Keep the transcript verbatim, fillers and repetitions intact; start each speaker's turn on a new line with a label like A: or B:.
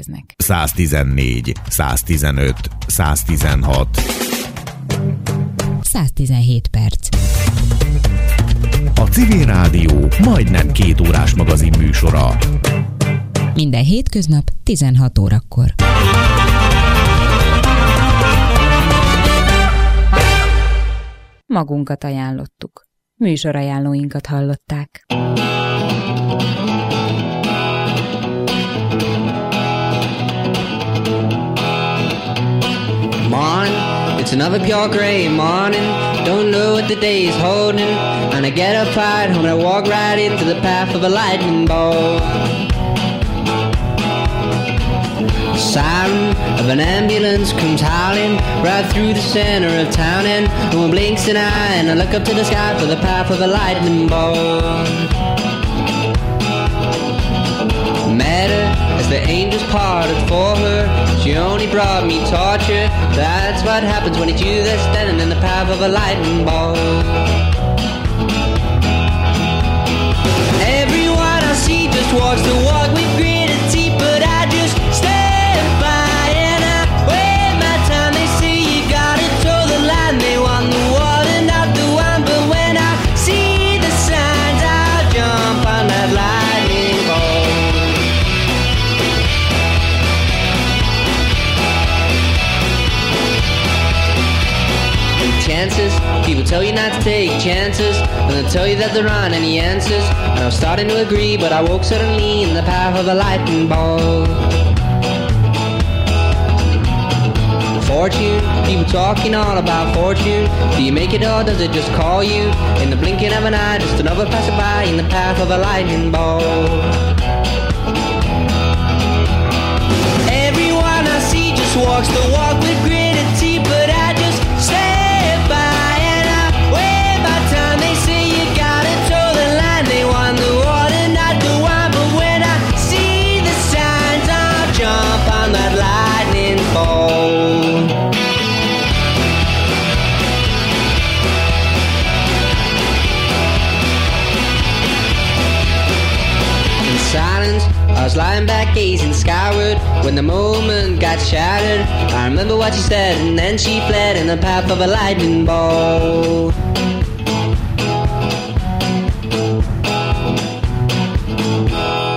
A: jelentkeznek.
B: száztizennégy, száztizenöt, száztizenhat.
A: száztizenhét perc.
B: A Civil Rádió majdnem két órás magazin műsora.
A: Minden hétköznap tizenhat órakor. Magunkat ajánlottuk. Műsorajánlóinkat hallották.
C: Morning, it's another pure gray morning. Don't know what the day is holding. And I get up right home and I walk right into the path of a lightning bolt. Siren of an ambulance comes howling right through the center of town, and no one blinks an eye, and I look up to the sky for the path of a lightning bolt. Met her as the angels parted for her. She only brought me torture. That's what happens when it's you that's standing in the path of a lightning bolt. Everyone I see just walks the walk with gritted teeth, but I just stand by and I wait my time. They say you gotta toe the line. They want the water, not the wine. But when I see the signs, I'll jump on that lightning bolt. Chances, people tell you not to take chances, and they'll tell you that there aren't any answers. And I was starting to agree, but I woke suddenly in the path of a lightning bolt. Fortune, people talking all about fortune. Do you make it or does it just call you? In the blinking of an eye, just another passerby in the path of a lightning bolt. Everyone I see just walks the walk with gritted teeth, but I just stay. That lightning bolt. In silence, I was lying back gazing skyward when the moment got shattered. I remember what she said, and then she fled in the path of a lightning bolt.